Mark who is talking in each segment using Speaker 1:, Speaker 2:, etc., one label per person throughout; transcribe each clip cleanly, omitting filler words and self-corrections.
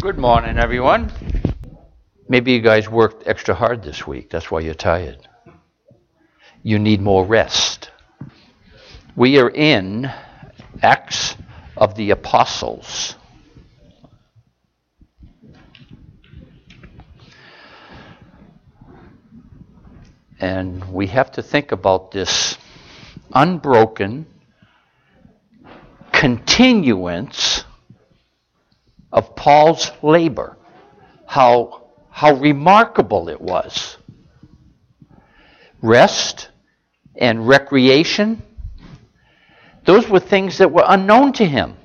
Speaker 1: Good morning, everyone. Maybe you guys worked extra hard this week. That's why you're tired. You need more rest. We are in Acts of the Apostles. And we have to think about this unbroken continuance of Paul's labor. How remarkable it was. Rest and recreation, those were things that were unknown to him.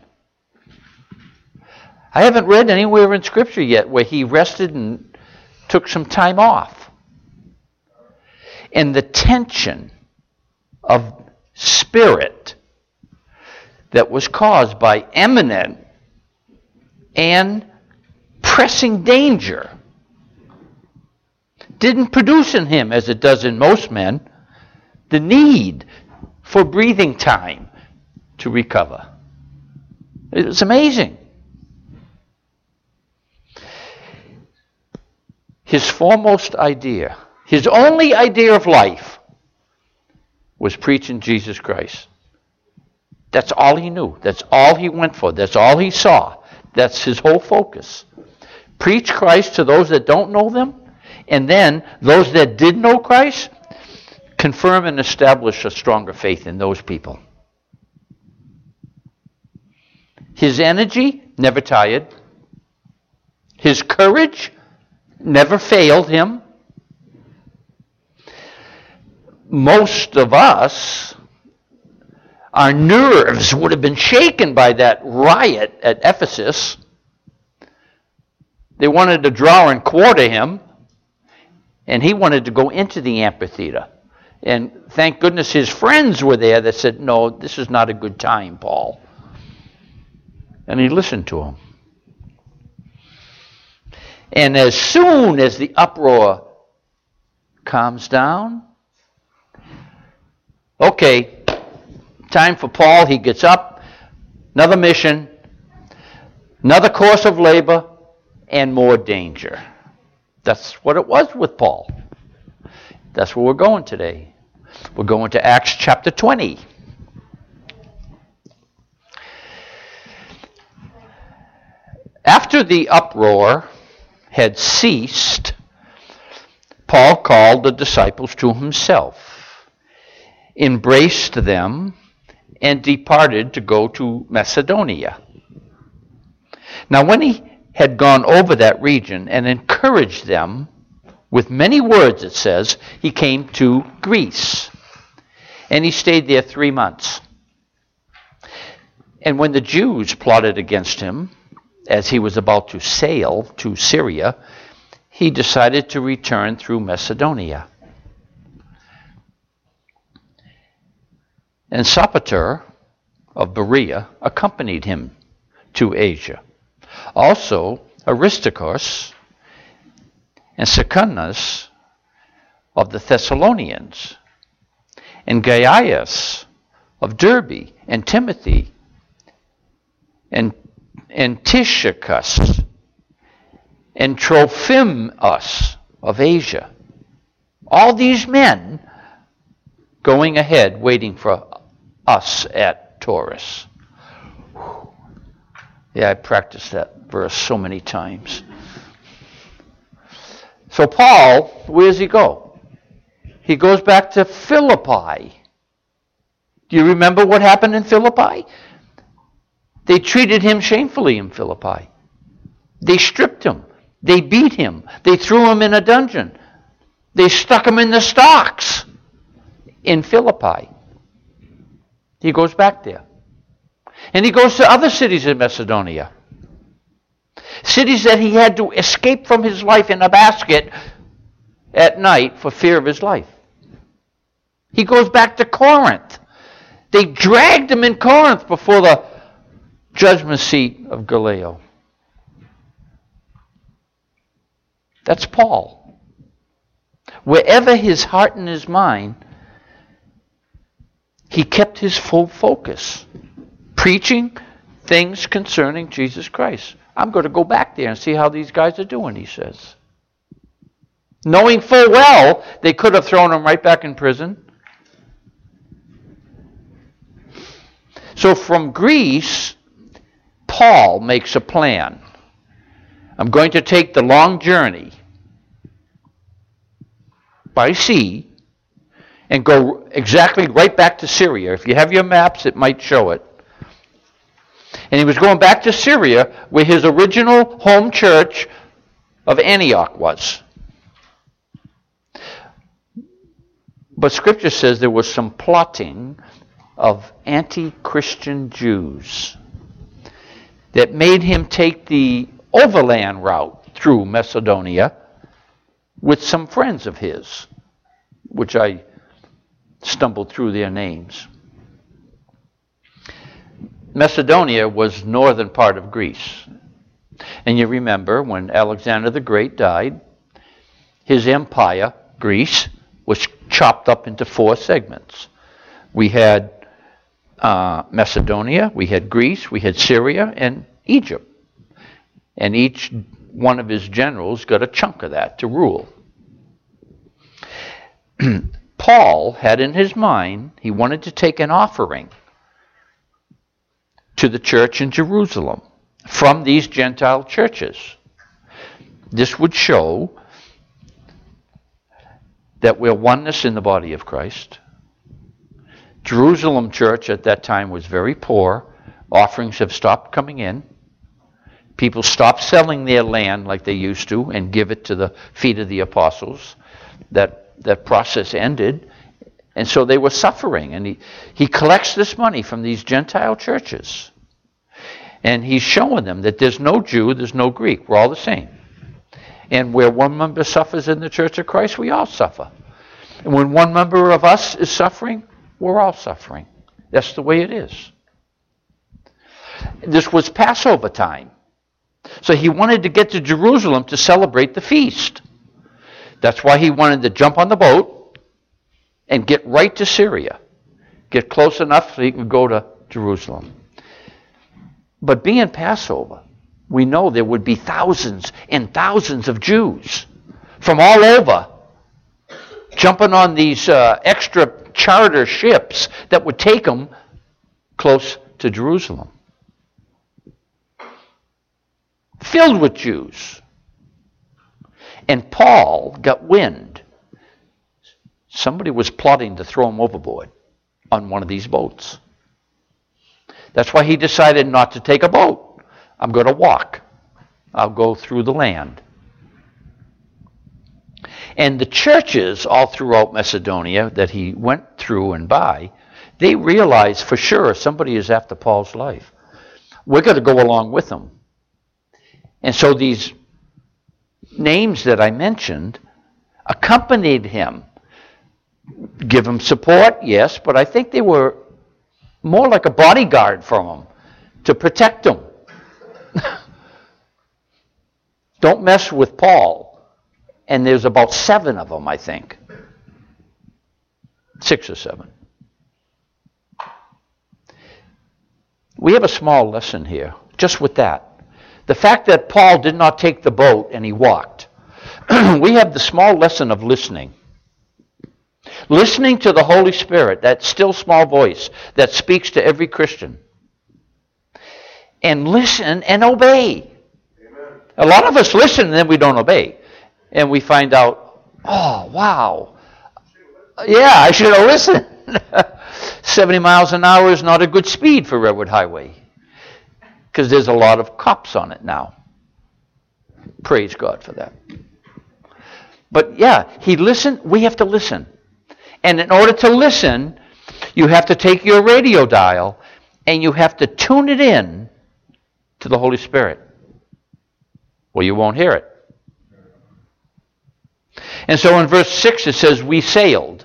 Speaker 1: I haven't read anywhere in Scripture yet where he rested and took some time off. And the tension of spirit that was caused by imminent and pressing danger didn't produce in him, as it does in most men, the need for breathing time to recover. It was amazing. His foremost idea, his only idea of life, was preaching Jesus Christ. That's all he knew. That's all he went for. That's all he saw. That's his whole focus. Preach Christ to those that don't know them, and then those that did know Christ, confirm and establish a stronger faith in those people. His energy never tired. His courage never failed him. Most of us, our nerves would have been shaken by that riot at Ephesus. They wanted to draw and quarter him, and he wanted to go into the amphitheater. And thank goodness his friends were there that said, "No, this is not a good time, Paul." And he listened to him. And as soon as the uproar calms down, okay, time for Paul. He gets up, another mission, another course of labor, and more danger. That's what it was with Paul. That's where we're going today. We're going to Acts chapter 20. After the uproar had ceased, Paul called the disciples to himself, embraced them, and departed to go to Macedonia. Now when he had gone over that region and encouraged them with many words, it says, he came to Greece. And he stayed there 3 months. And when the Jews plotted against him, as he was about to sail to Syria, he decided to return through Macedonia. And Sopater of Berea accompanied him to Asia. Also, Aristarchus and Secundus of the Thessalonians, and Gaius of Derbe, and Timothy, and Tychicus, and Trophimus of Asia. All these men going ahead, waiting for us at Taurus. Yeah, I practiced that verse so many times. So Paul, where does he go? He goes back to Philippi. Do you remember what happened in Philippi? They treated him shamefully in Philippi. They stripped him. They beat him. They threw him in a dungeon. They stuck him in the stocks in Philippi. He goes back there. And he goes to other cities in Macedonia. Cities that he had to escape from his life in a basket at night for fear of his life. He goes back to Corinth. They dragged him in Corinth before the judgment seat of Gallio. That's Paul. Wherever his heart and his mind, he kept his full focus, preaching things concerning Jesus Christ. I'm going to go back there and see how these guys are doing, he says. Knowing full well they could have thrown him right back in prison. So from Greece, Paul makes a plan. I'm going to take the long journey by sea and go exactly right back to Syria. If you have your maps, it might show it. And he was going back to Syria, where his original home church of Antioch was. But Scripture says there was some plotting of anti-Christian Jews that made him take the overland route through Macedonia with some friends of his, which I stumbled through their names. Macedonia was northern part of Greece. And you remember when Alexander the Great died, his empire, Greece, was chopped up into 4 segments. We had Macedonia, we had Greece, we had Syria, and Egypt. And each one of his generals got a chunk of that to rule. Paul had in his mind, he wanted to take an offering to the church in Jerusalem from these Gentile churches. This would show that we're oneness in the body of Christ. Jerusalem church at that time was very poor. Offerings have stopped coming in. People stopped selling their land like they used to and give it to the feet of the apostles. That process ended. And so they were suffering. And he collects this money from these Gentile churches. And he's showing them that there's no Jew, there's no Greek. We're all the same. And where one member suffers in the church of Christ, we all suffer. And when one member of us is suffering, we're all suffering. That's the way it is. This was Passover time. So he wanted to get to Jerusalem to celebrate the feast. That's why he wanted to jump on the boat and get right to Syria. Get close enough so he could go to Jerusalem. But being Passover, we know there would be thousands and thousands of Jews from all over jumping on these extra charter ships that would take them close to Jerusalem. Filled with Jews. And Paul got wind. Somebody was plotting to throw him overboard on one of these boats. That's why he decided not to take a boat. I'm going to walk. I'll go through the land. And the churches all throughout Macedonia that he went through and by, they realized for sure somebody is after Paul's life. We're going to go along with them. And so these names that I mentioned accompanied him. Give him support, yes, but I think they were more like a bodyguard from him to protect him. Don't mess with Paul. And there's about 7 of them, I think. 6 or 7. We have a small lesson here, just with that. The fact that Paul did not take the boat and he walked. We have the small lesson of listening. Listening to the Holy Spirit, that still small voice that speaks to every Christian. And listen and obey. Amen. A lot of us listen and then we don't obey. And we find out, oh, wow. Yeah, I should have listened. 70 miles an hour is not a good speed for Redwood Highway. Because there's a lot of cops on it now. Praise God for that. But yeah, he listened. We have to listen. And in order to listen, you have to take your radio dial and you have to tune it in to the Holy Spirit. Or you won't hear it. And so in verse 6 it says, we sailed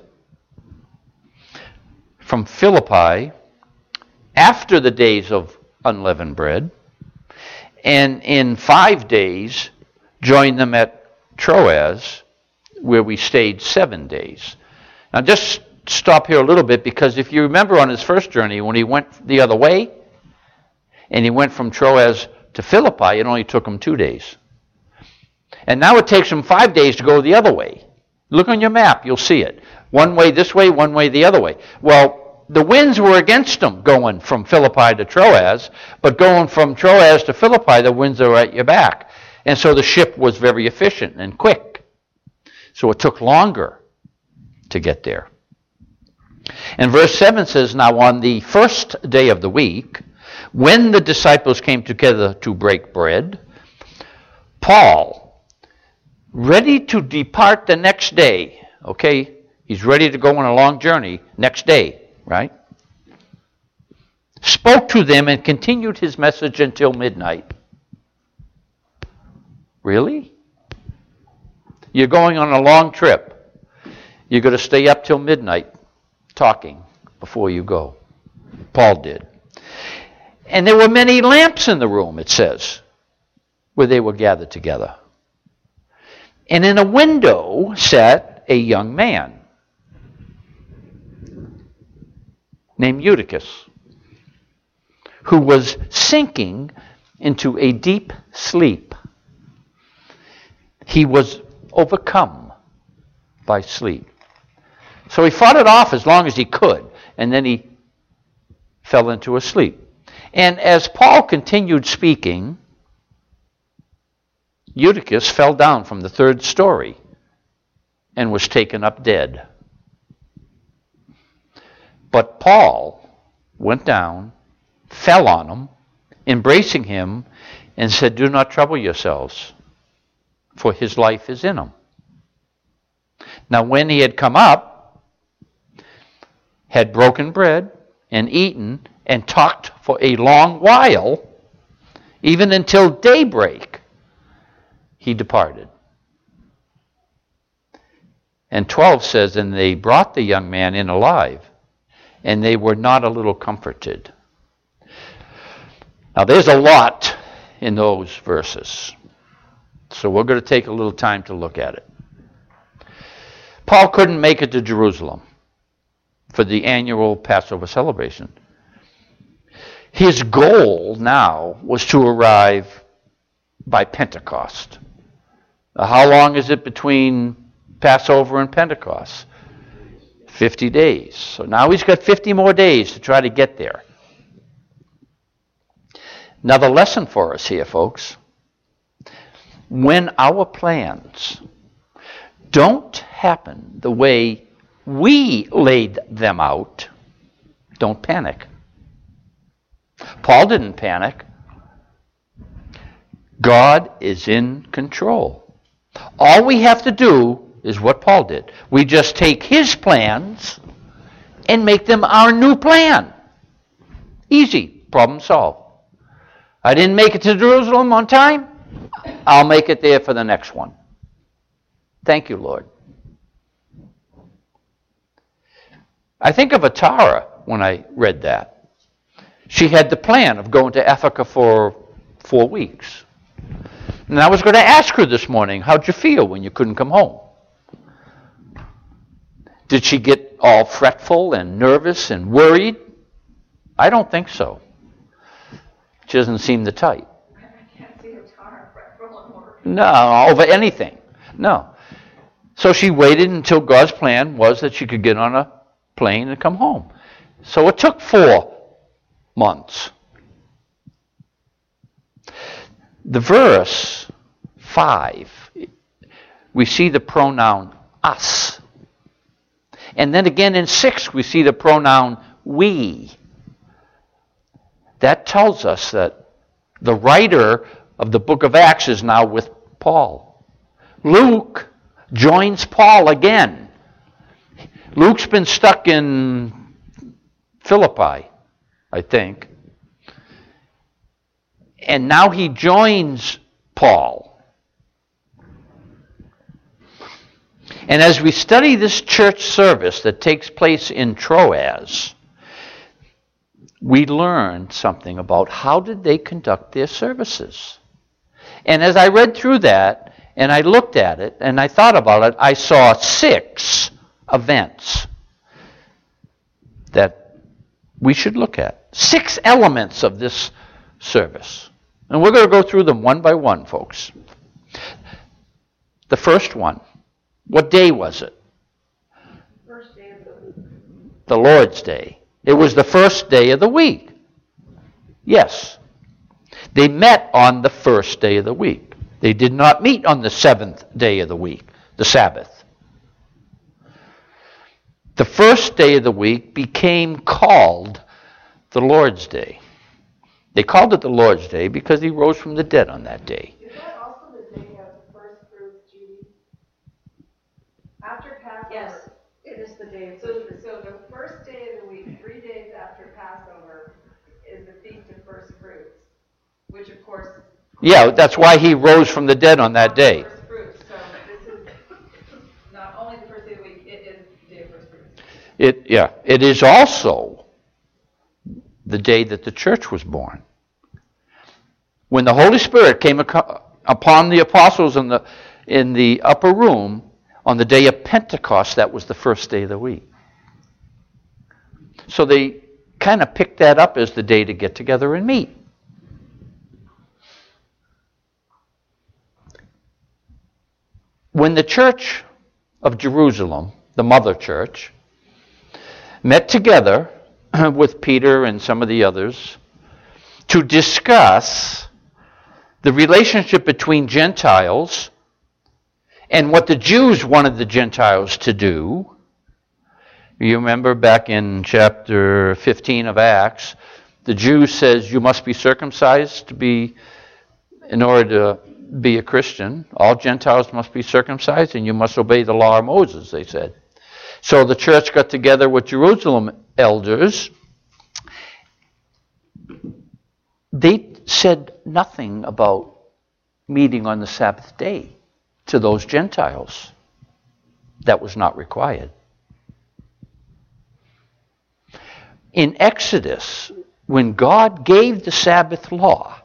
Speaker 1: from Philippi after the days of unleavened bread, and in 5 days joined them at Troas, where we stayed 7 days. Now just stop here a little bit, because if you remember on his first journey, when he went the other way, and he went from Troas to Philippi, it only took them 2 days. And now it takes them 5 days to go the other way. Look on your map, you'll see it. One way this way, one way the other way. Well, the winds were against them going from Philippi to Troas, but going from Troas to Philippi, the winds are at your back. And so the ship was very efficient and quick. So it took longer to get there. And verse 7 says, now on the first day of the week, when the disciples came together to break bread, Paul, ready to depart the next day, okay, he's ready to go on a long journey next day, right? Spoke to them and continued his message until midnight. Really? You're going on a long trip. You're going to stay up till midnight talking before you go. Paul did. And there were many lamps in the room, it says, where they were gathered together. And in a window sat a young man named Eutychus, who was sinking into a deep sleep. He was overcome by sleep. So he fought it off as long as he could, and then he fell into a sleep. And as Paul continued speaking, Eutychus fell down from the third story and was taken up dead. But Paul went down, fell on him, embracing him, and said, do not trouble yourselves, for his life is in him. Now when he had come up, had broken bread and eaten and talked for a long while, even until daybreak, he departed. And 12 says, and they brought the young man in alive, and they were not a little comforted. Now there's a lot in those verses, so we're going to take a little time to look at it. Paul couldn't make it to Jerusalem for the annual Passover celebration. His goal now was to arrive by Pentecost. Now, how long is it between Passover and Pentecost? 50 days. So now he's got 50 more days to try to get there. Now the lesson for us here, folks, when our plans don't happen the way we laid them out, don't panic. Paul didn't panic. God is in control. All we have to do is what Paul did. We just take his plans and make them our new plan. Easy. Problem solved. I didn't make it to Jerusalem on time. I'll make it there for the next one. Thank you, Lord. I think of Atara when I read that. She had the plan of going to Africa for 4 weeks. And I was going to ask her this morning, how'd you feel when you couldn't come home? Did she get all fretful and nervous and worried? I don't think so. She doesn't seem the type.
Speaker 2: I can't see Atara fretful and worried.
Speaker 1: No, over anything. No. So she waited until God's plan was that she could get on a plane and come home. So it took 4 months. The verse 5, we see the pronoun us. And then again in 6, we see the pronoun we. That tells us that the writer of the book of Acts is now with Paul. Luke joins Paul again. Luke's been stuck in Philippi, I think. And now he joins Paul. And as we study this church service that takes place in Troas, we learn something about how did they conduct their services. And as I read through that, and I looked at it, and I thought about it, I saw 6 events that we should look at. 6 elements of this service. And we're going to go through them one by one, folks. The first one, what day was it?
Speaker 2: First day of the week.
Speaker 1: The Lord's Day. It was the first day of the week. Yes. They met on the first day of the week. They did not meet on the seventh day of the week, the Sabbath. The first day of the week became called the Lord's Day. They called it the Lord's Day because he rose from the dead on that day.
Speaker 2: Is that also the day of the first fruits, Judy? After Passover?
Speaker 3: Yes, it is the day of
Speaker 2: So the first day of the week, 3 days after Passover, is the Feast of First Fruits, which of course...
Speaker 1: Yeah, that's why he rose from the dead on that day.
Speaker 2: First fruits. So this is not only the first day of the week, it is the day of first fruits.
Speaker 1: It is also the day that the church was born. When the Holy Spirit came upon the apostles in the upper room on the day of Pentecost, that was the first day of the week. So they kind of picked that up as the day to get together and meet. When the church of Jerusalem, the mother church, met together with Peter and some of the others to discuss the relationship between Gentiles and what the Jews wanted the Gentiles to do. You remember back in chapter 15 of Acts, the Jew says you must be circumcised in order to be a Christian. All Gentiles must be circumcised and you must obey the law of Moses, they said. So the church got together with Jerusalem elders. They said nothing about meeting on the Sabbath day to those Gentiles. That was not required. In Exodus, when God gave the Sabbath law,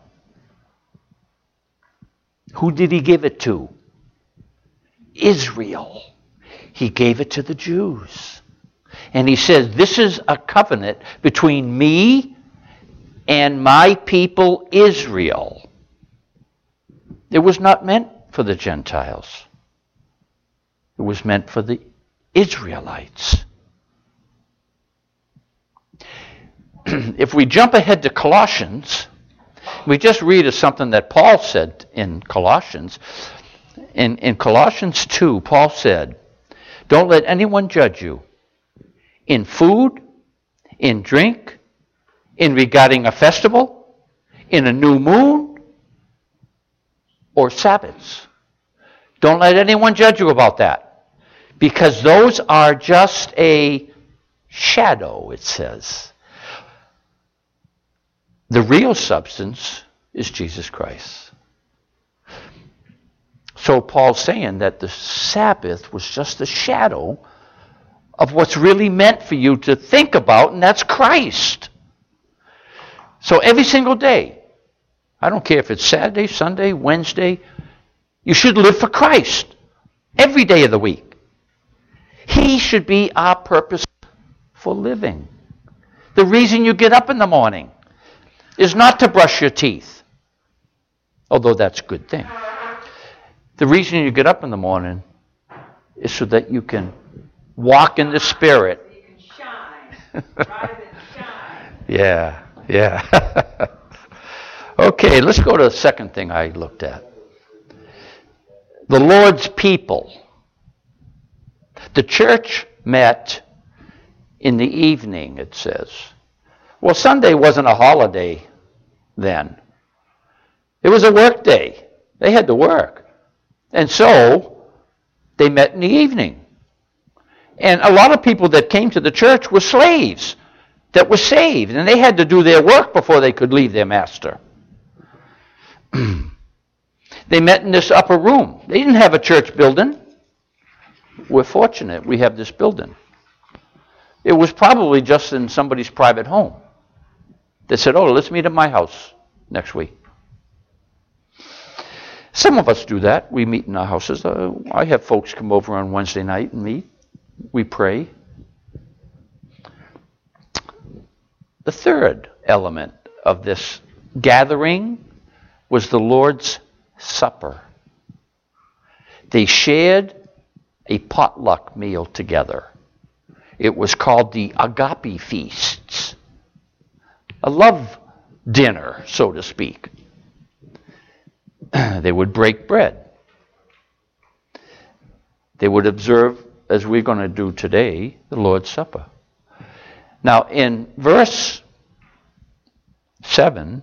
Speaker 1: who did he give it to? Israel. He gave it to the Jews. And he says, this is a covenant between me and my people Israel. It was not meant for the Gentiles. It was meant for the Israelites. If we jump ahead to Colossians, we just read something that Paul said in Colossians. In Colossians 2, Paul said, don't let anyone judge you in food, in drink, in regarding a festival, in a new moon, or Sabbaths. Don't let anyone judge you about that, because those are just a shadow, it says. The real substance is Jesus Christ. So Paul's saying that the Sabbath was just a shadow of what's really meant for you to think about, and that's Christ. So every single day, I don't care if it's Saturday, Sunday, Wednesday, you should live for Christ every day of the week. He should be our purpose for living. The reason you get up in the morning is not to brush your teeth, although that's a good thing. The reason you get up in the morning is so that you can walk in the Spirit.
Speaker 2: So you can shine. Rise and shine.
Speaker 1: Yeah. Okay, let's go to the second thing I looked at. The Lord's people. The church met in the evening, it says. Well, Sunday wasn't a holiday then. It was a work day. They had to work. And so, they met in the evening. And a lot of people that came to the church were slaves that were saved. And they had to do their work before they could leave their master. They met in this upper room. They didn't have a church building. We're fortunate we have this building. It was probably just in somebody's private home. They said, oh, let's meet at my house next week. Some of us do that. We meet in our houses. I have folks come over on Wednesday night and meet. We pray. The third element of this gathering was the Lord's Supper. They shared a potluck meal together. It was called the agape feasts, a love dinner, so to speak. They would break bread. They would observe, as we're going to do today, the Lord's Supper. Now, in verse 7,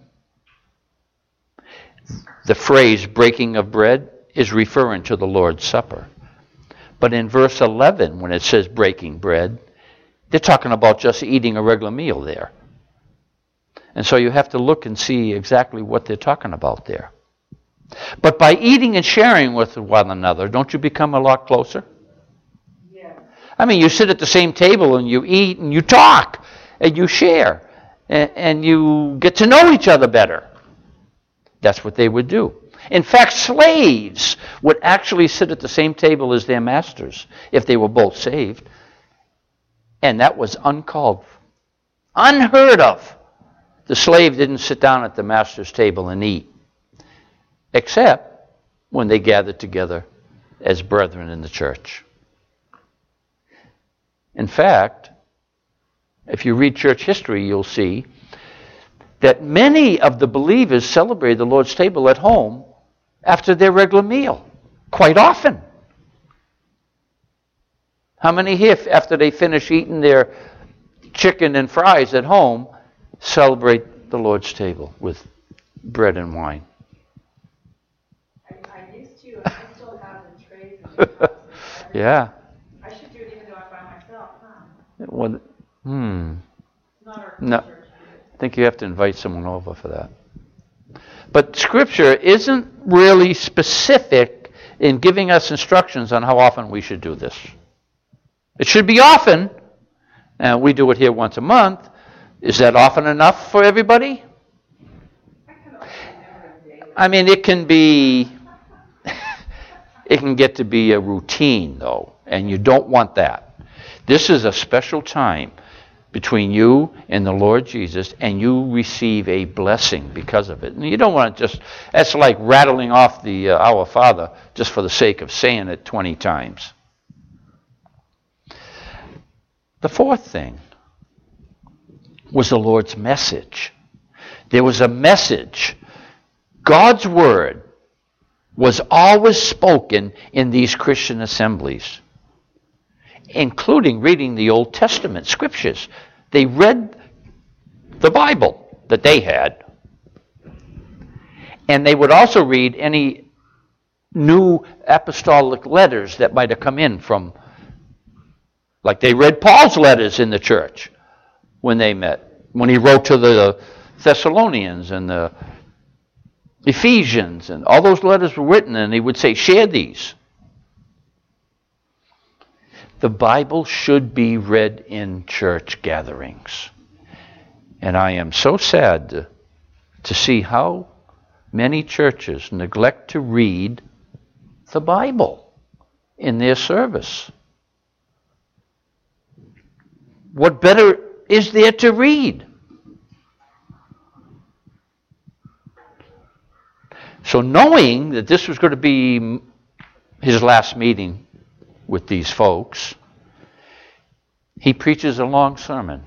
Speaker 1: the phrase breaking of bread is referring to the Lord's Supper. But in verse 11, when it says breaking bread, they're talking about just eating a regular meal there. And so you have to look and see exactly what they're talking about there. But by eating and sharing with one another, don't you become a lot closer?
Speaker 2: Yeah.
Speaker 1: I mean, you sit at the same table and you eat and you talk and you share and you get to know each other better. That's what they would do. In fact, slaves would actually sit at the same table as their masters if they were both saved. And that was uncalled for, unheard of. The slave didn't sit down at the master's table and eat, except when they gathered together as brethren in the church. In fact, if you read church history, you'll see that many of the believers celebrated the Lord's table at home after their regular meal, quite often. How many here, after they finish eating their chicken and fries at home, celebrate the Lord's table with bread and wine?
Speaker 2: I used to, and I still have the trays in the house.
Speaker 1: Yeah.
Speaker 2: I should do it even though I'm by myself, huh?
Speaker 1: Well,
Speaker 2: It's not our
Speaker 1: No.
Speaker 2: culture to do it.
Speaker 1: I think you have to invite someone over for that. But Scripture isn't really specific in giving us instructions on how often we should do this. It should be often. And we do it here once a month. Is that often enough for everybody? I mean, it can be, it can get to be a routine, though, and you don't want that. This is a special time between you and the Lord Jesus, and you receive a blessing because of it. And you don't want to just, that's like rattling off the Our Father just for the sake of saying it 20 times. The fourth thing was the Lord's message. There was a message. God's word was always spoken in these Christian assemblies, including reading the Old Testament scriptures. They read the Bible that they had, and they would also read any new apostolic letters that might have come in from, like they read Paul's letters in the church when they met, when he wrote to the Thessalonians and the Ephesians, and all those letters were written, and he would say, share these. The Bible should be read in church gatherings. And I am so sad to see how many churches neglect to read the Bible in their service. What better is there to read? So knowing that this was going to be his last meeting with these folks, he preaches a long sermon.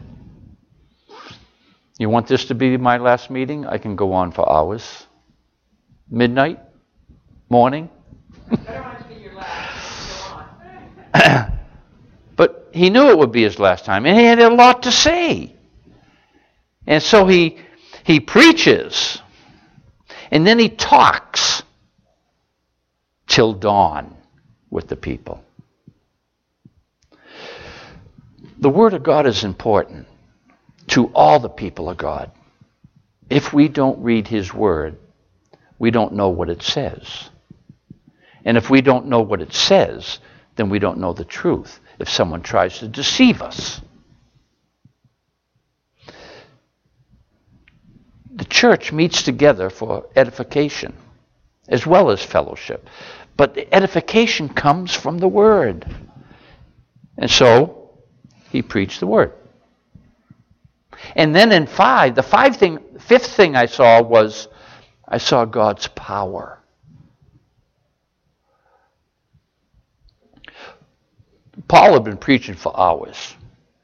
Speaker 1: You want this to be my last meeting? I can go on for hours. Midnight? Morning?
Speaker 2: I don't want it to be your last. Go on.
Speaker 1: But he knew it would be his last time, and he had a lot to say. And so he preaches, and then he talks till dawn with the people. The Word of God is important to all the people of God. If we don't read His Word, we don't know what it says. And if we don't know what it says, then we don't know the truth if someone tries to deceive us. The church meets together for edification as well as fellowship. But the edification comes from the Word. And so, he preached the Word. And then in 5, the fifth thing I saw was I saw God's power. Paul had been preaching for hours.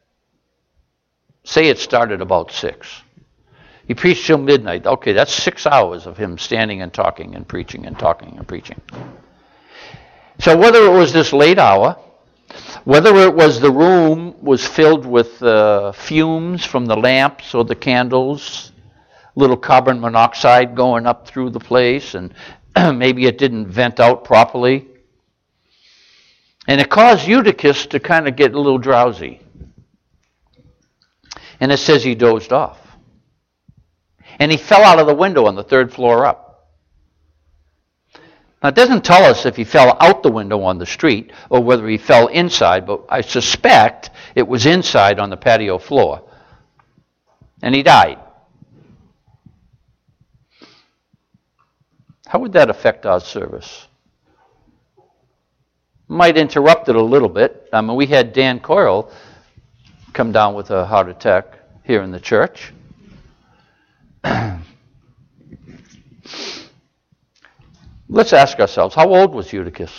Speaker 1: Say it started about 6. He preached till midnight. Okay, that's 6 hours of him standing and talking and preaching and talking and preaching. So whether it was this late hour, whether it was the room was filled with fumes from the lamps or the candles, little carbon monoxide going up through the place, and maybe it didn't vent out properly. And it caused Eutychus to kind of get a little drowsy. And it says he dozed off. And he fell out of the window on the 3rd floor up. Now, it doesn't tell us if he fell out the window on the street or whether he fell inside, but I suspect it was inside on the patio floor. And he died. How would that affect our service? Might interrupt it a little bit. I mean, we had Dan Coyle come down with a heart attack here in the church. Let's ask ourselves, how old was Eutychus?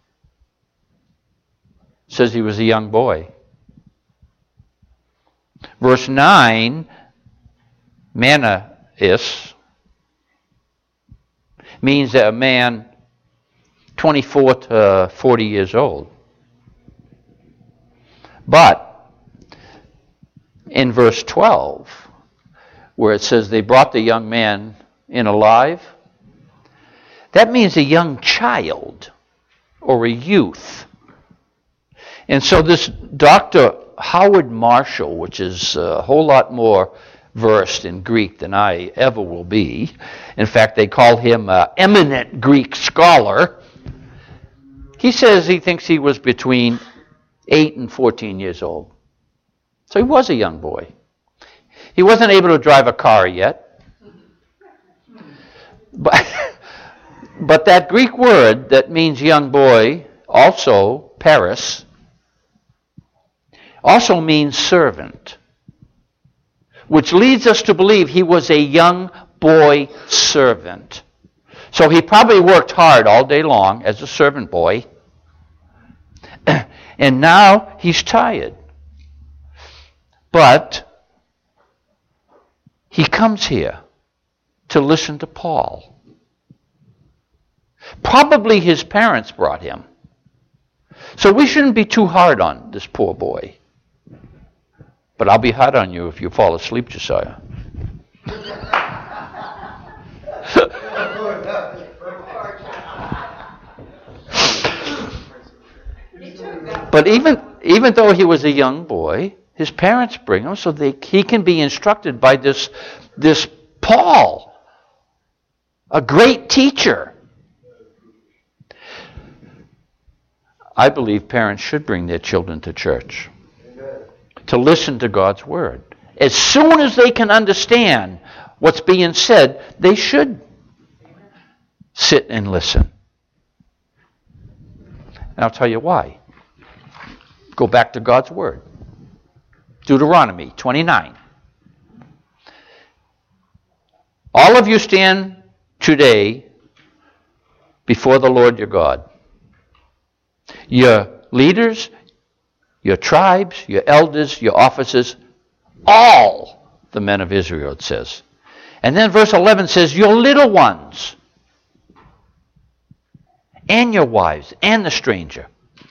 Speaker 1: It says he was a young boy. Verse 9, Mannaeus, means that a man 24 to 40 years old. But in verse 12, where it says they brought the young man in alive, that means a young child or a youth. And so this Dr. Howard Marshall, which is a whole lot more versed in Greek than I ever will be. In fact, they call him an eminent Greek scholar. He says he thinks he was between 8 and 14 years old. So he was a young boy. He wasn't able to drive a car yet. But that Greek word that means young boy, also paris, also means servant, which leads us to believe he was a young boy servant. So he probably worked hard all day long as a servant boy, and now he's tired. But he comes here to listen to Paul. Probably his parents brought him. So we shouldn't be too hard on this poor boy. But I'll be hard on you if you fall asleep, Josiah. But even though he was a young boy, his parents bring him so he can be instructed by this Paul, a great teacher. I believe parents should bring their children to church to listen to God's word. As soon as they can understand what's being said, they should sit and listen. And I'll tell you why. Go back to God's word. Deuteronomy 29. All of you stand today before the Lord your God. Your leaders, your tribes, your elders, your officers, all the men of Israel, it says. And then verse 11 says, your little ones, and your wives, and the stranger.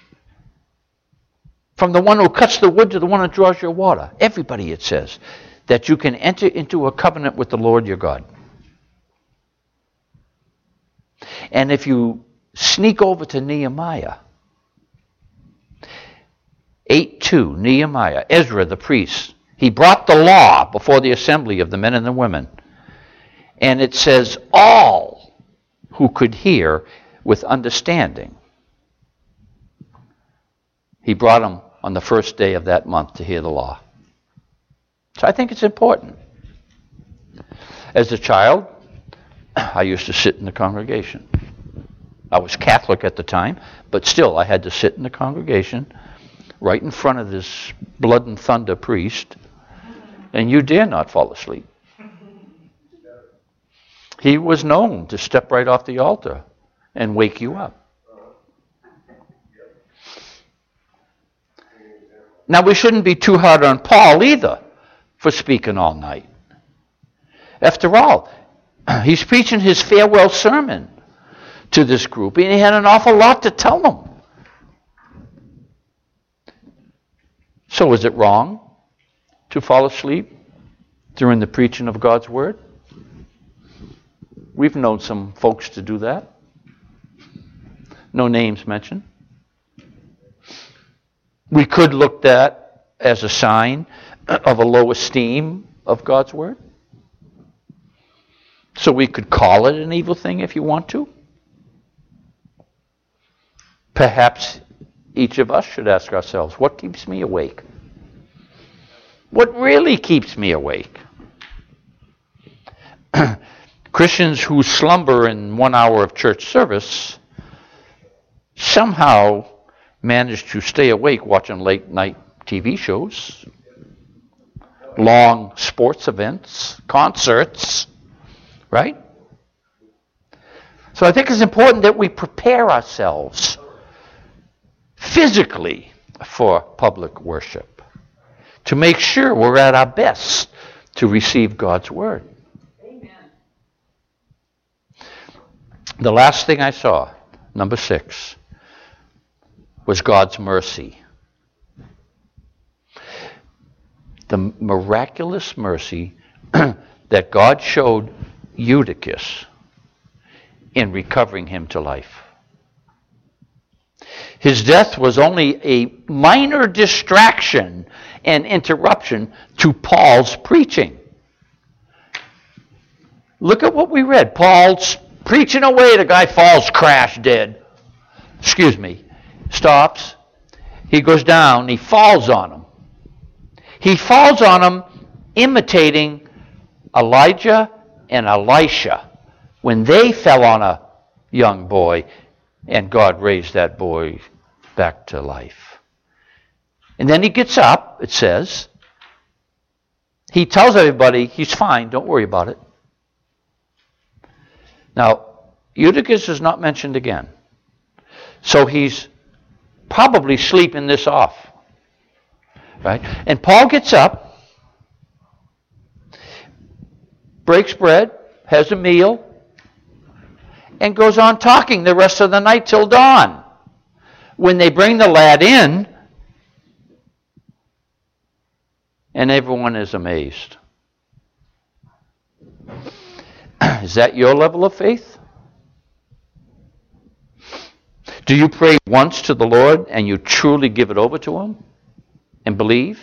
Speaker 1: From the one who cuts the wood to the one who draws your water. Everybody, it says, that you can enter into a covenant with the Lord your God. And if you sneak over to Nehemiah, 8:2, Nehemiah, Ezra the priest, he brought the law before the assembly of the men and the women. And it says, all who could hear with understanding. He brought them on the first day of that month to hear the law. So I think it's important. As a child, I used to sit in the congregation. I was Catholic at the time, but still I had to sit in the congregation right in front of this blood and thunder priest, and you dare not fall asleep. He was known to step right off the altar and wake you up. Now, we shouldn't be too hard on Paul either for speaking all night. After all, he's preaching his farewell sermon to this group, and he had an awful lot to tell them. So is it wrong to fall asleep during the preaching of God's Word? We've known some folks to do that. No names mentioned. We could look at as a sign of a low esteem of God's Word. So we could call it an evil thing if you want to. Perhaps each of us should ask ourselves, what keeps me awake? What really keeps me awake? Christians who slumber in 1 hour of church service somehow manage to stay awake watching late night TV shows, long sports events, concerts, right? So I think it's important that we prepare ourselves physically for public worship to make sure we're at our best to receive God's Word.
Speaker 2: Amen.
Speaker 1: The last thing I saw, number 6, was God's mercy. The miraculous mercy that God showed Eutychus in recovering him to life. His death was only a minor distraction and interruption to Paul's preaching. Look at what we read. Paul's preaching away, the guy falls, crash, dead. Stops. He goes down, he falls on him. He falls on him imitating Elijah and Elisha when they fell on a young boy and God raised that boy back to life. And then he gets up, it says. He tells everybody he's fine, don't worry about it. Now, Eutychus is not mentioned again. So he's probably sleeping this off. Right? And Paul gets up, breaks bread, has a meal, and goes on talking the rest of the night till dawn. When they bring the lad in, and everyone is amazed. Is that your level of faith? Do you pray once to the Lord and you truly give it over to Him and believe?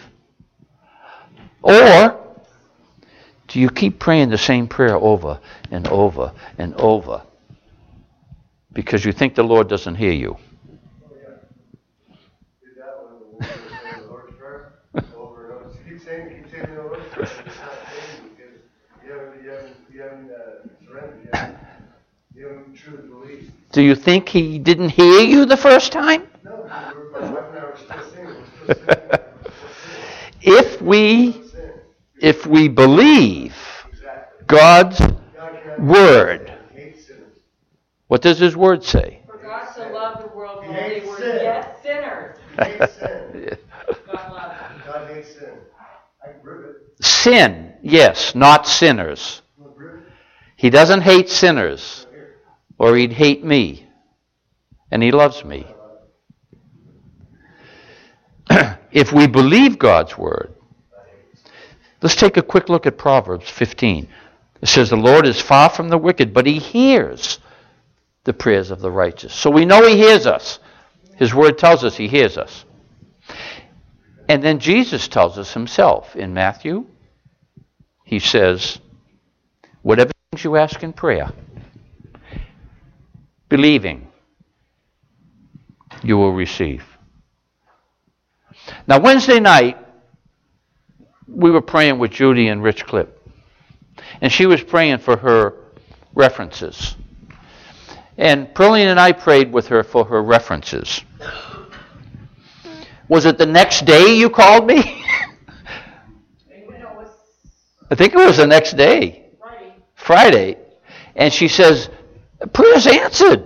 Speaker 1: Or do you keep praying the same prayer over and over and over because you think the Lord doesn't hear you?
Speaker 4: Oh, yeah. Did that one, the Lord's Prayer, over and over. Keep saying the Lord's Prayer. It's not changing because you haven't surrendered. You haven't truly believed.
Speaker 1: Do you think He didn't hear you the first time?
Speaker 4: No, we're for half an hour still singing. We're still singing.
Speaker 1: If we believe
Speaker 4: Exactly.
Speaker 1: God's
Speaker 4: God
Speaker 1: Word,
Speaker 4: hates sinners.
Speaker 1: what does His Word say?
Speaker 2: For God so loved the world
Speaker 4: He
Speaker 2: while they
Speaker 4: hates
Speaker 2: were
Speaker 4: sin.
Speaker 2: yet sinners.
Speaker 4: He hates sin.
Speaker 2: God loved them.
Speaker 4: God hates sin. I can prove it.
Speaker 1: Sin, yes, not sinners.
Speaker 4: I can prove it.
Speaker 1: He doesn't hate sinners,
Speaker 4: Here.
Speaker 1: or He'd hate me. And He loves me. If we believe God's Word, let's take a quick look at Proverbs 15. It says, the Lord is far from the wicked, but He hears the prayers of the righteous. So we know He hears us. His Word tells us He hears us. And then Jesus tells us Himself in Matthew. He says, whatever things you ask in prayer, believing, you will receive. Now, Wednesday night, we were praying with Judy and Rich Clip. And she was praying for her references. And Pearline and I prayed with her for her references. Was it the next day you called me?
Speaker 2: And it was
Speaker 1: I think it was the next day.
Speaker 2: Friday.
Speaker 1: Friday. And she says, prayer's answered.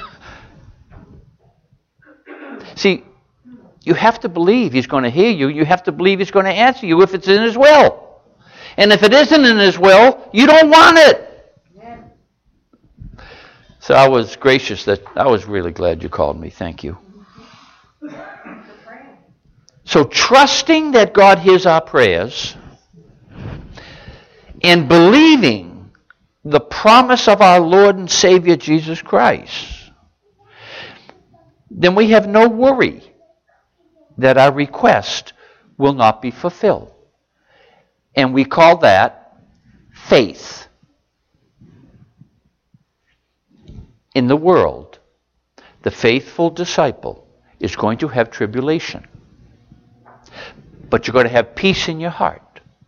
Speaker 1: See, you have to believe he's going to hear you. You have to believe he's going to answer you if it's in his will. And if it isn't in his will, you don't want it. So I was gracious I was really glad you called me. Thank you. So trusting that God hears our prayers and believing the promise of our Lord and Savior Jesus Christ, then we have no worry that our request will not be fulfilled. And we call that faith. In the world, the faithful disciple is going to have tribulation. But you're going to have peace in your heart.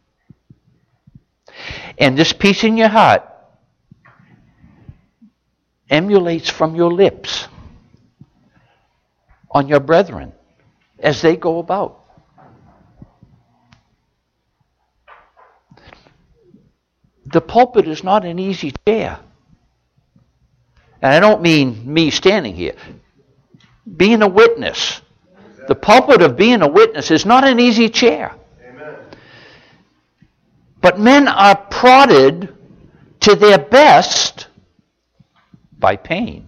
Speaker 1: And this peace in your heart emulates from your lips on your brethren as they go about. The pulpit is not an easy chair. And I don't mean me standing here. Being a witness. The pulpit of being a witness is not an easy chair.
Speaker 4: Amen.
Speaker 1: But men are prodded to their best by pain.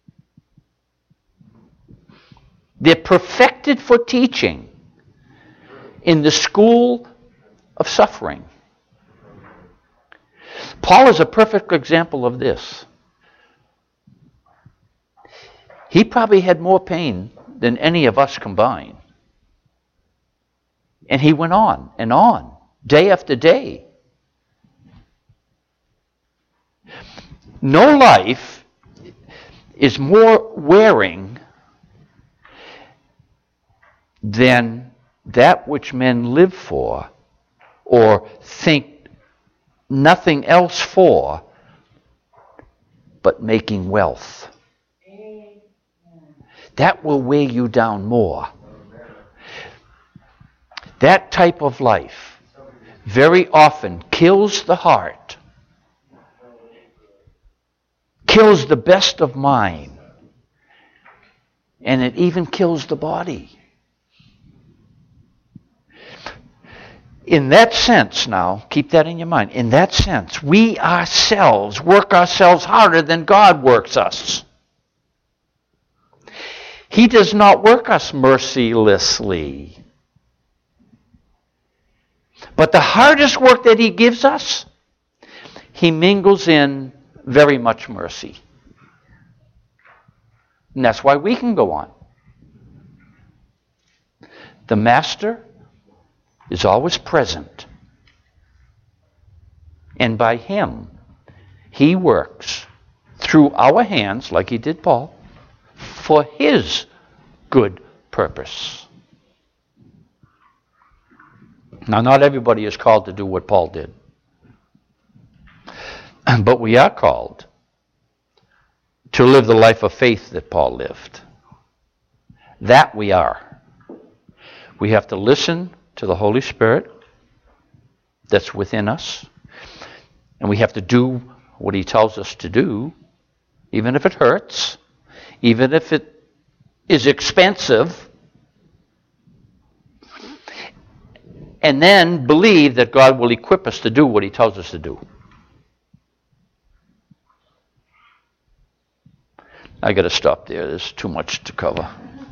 Speaker 1: They're perfected for teaching in the school of suffering. Paul is a perfect example of this. He probably had more pain than any of us combined. And he went on, day after day. No life is more wearing than that which men live for or think nothing else for but making wealth. That will weigh you down more. That type of life very often kills the heart, kills the best of mind, and it even kills the body. In that sense now, keep that in your mind, in that sense, we ourselves work ourselves harder than God works us. He does not work us mercilessly. But the hardest work that he gives us, he mingles in very much mercy. And that's why we can go on. The Master is always present. And by him, he works through our hands, like he did Paul, for his good purpose. Now, not everybody is called to do what Paul did. But we are called to live the life of faith that Paul lived. That we are. We have to listen to the Holy Spirit that's within us. And we have to do what he tells us to do, even if it hurts, even if it is expensive, and then believe that God will equip us to do what he tells us to do. I got to stop there. There's too much to cover.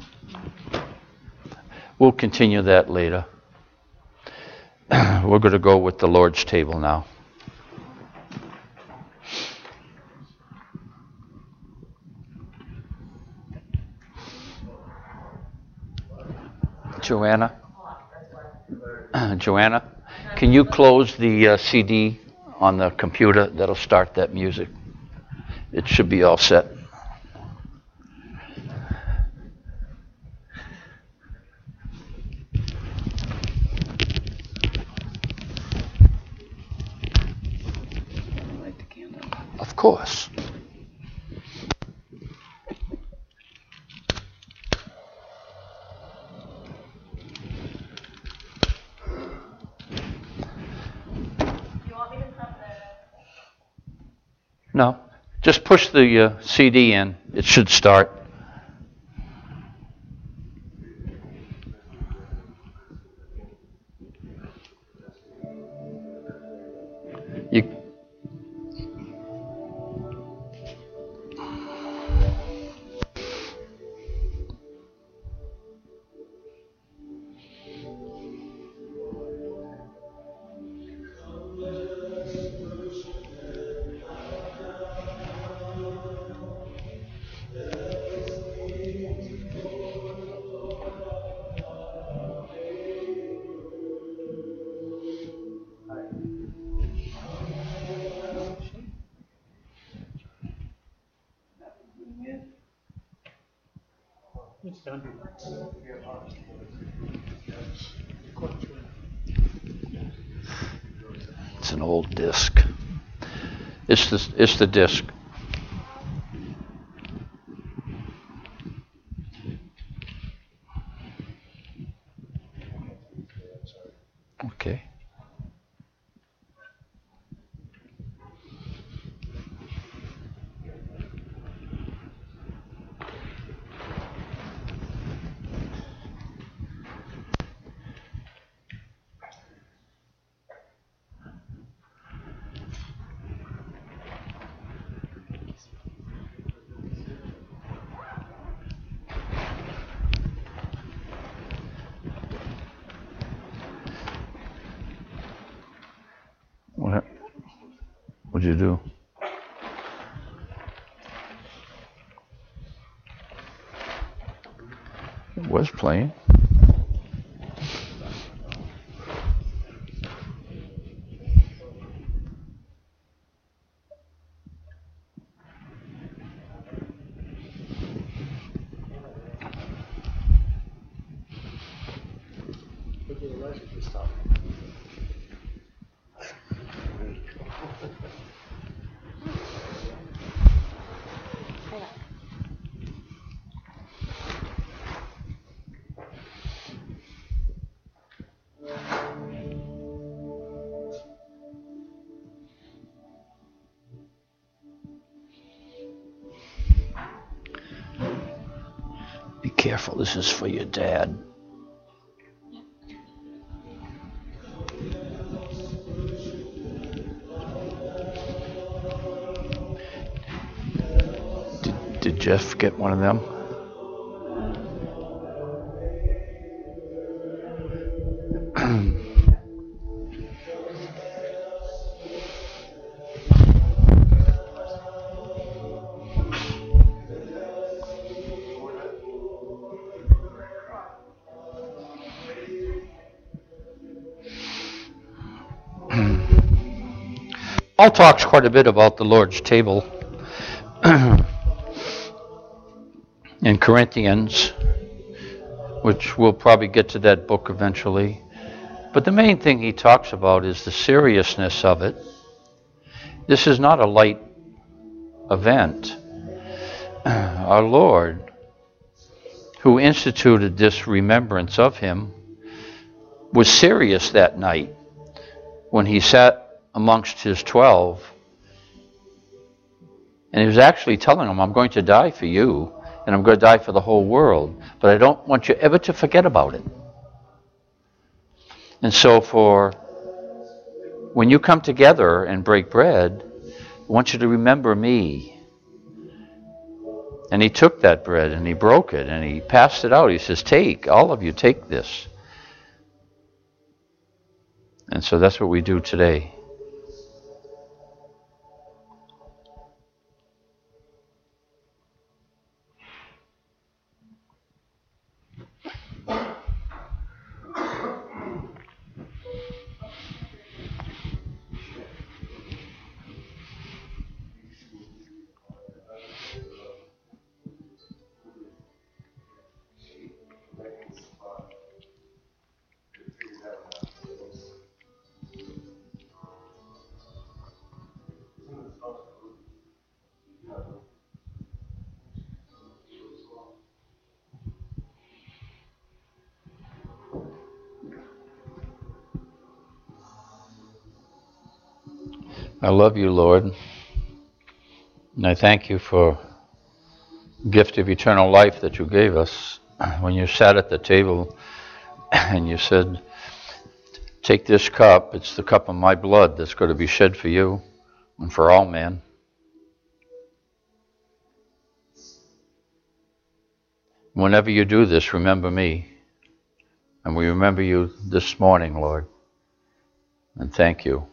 Speaker 1: We'll continue that later. We're going to go with the Lord's table now. Joanna, can you close the CD on the computer? That'll start that music. It should be all set. Of course. No. Just push the CD in. It should start. You, it's an old disc. It's the disc. Okay. What'd you do? It was playing. Be careful, this is for your dad. Did Jeff get one of them? Paul talks quite a bit about the Lord's table in Corinthians, which we'll probably get to that book eventually. But the main thing he talks about is the seriousness of it. This is not a light event. Our Lord, who instituted this remembrance of him, was serious that night when he sat amongst his 12. And he was actually telling them, I'm going to die for you, and I'm going to die for the whole world, but I don't want you ever to forget about it. And so when you come together and break bread, I want you to remember me. And he took that bread and he broke it and he passed it out. He says, take, all of you, take this. And so that's what we do today. I love you, Lord. And I thank you for the gift of eternal life that you gave us when you sat at the table and you said, take this cup, it's the cup of my blood that's going to be shed for you and for all men. Whenever you do this, remember me. And we remember you this morning, Lord. And thank you.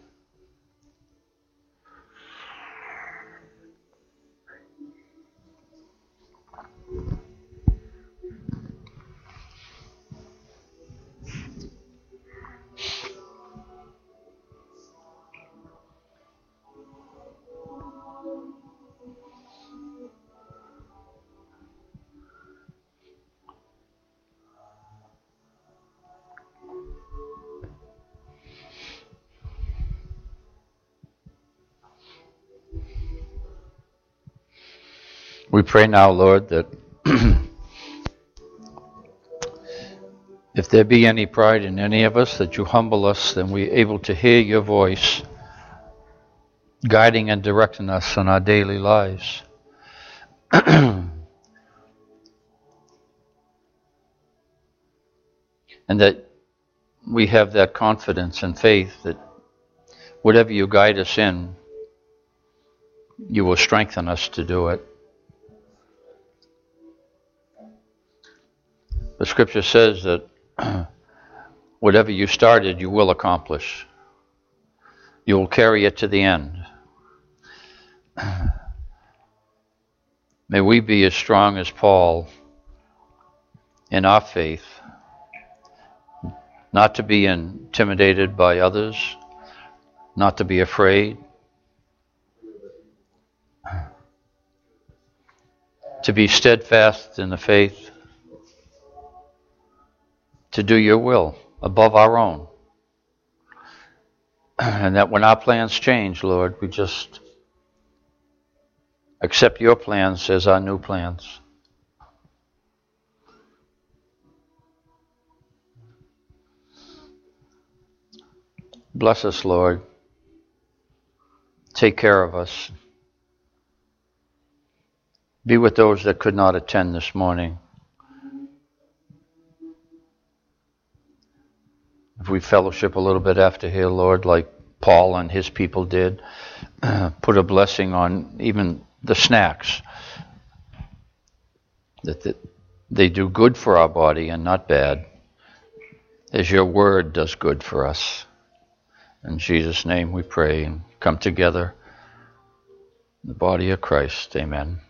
Speaker 1: We pray now, Lord, that if there be any pride in any of us, that you humble us, then we're able to hear your voice guiding and directing us in our daily lives. And that we have that confidence and faith that whatever you guide us in, you will strengthen us to do it. The scripture says that whatever you started, you will accomplish. You will carry it to the end. May we be as strong as Paul in our faith, not to be intimidated by others, not to be afraid, to be steadfast in the faith, to do your will above our own. And that when our plans change, Lord, we just accept your plans as our new plans. Bless us, Lord. Take care of us. Be with those that could not attend this morning. If we fellowship a little bit after here, Lord, like Paul and his people did, put a blessing on even the snacks, that they do good for our body and not bad, as your word does good for us. In Jesus' name we pray and come together in the body of Christ. Amen.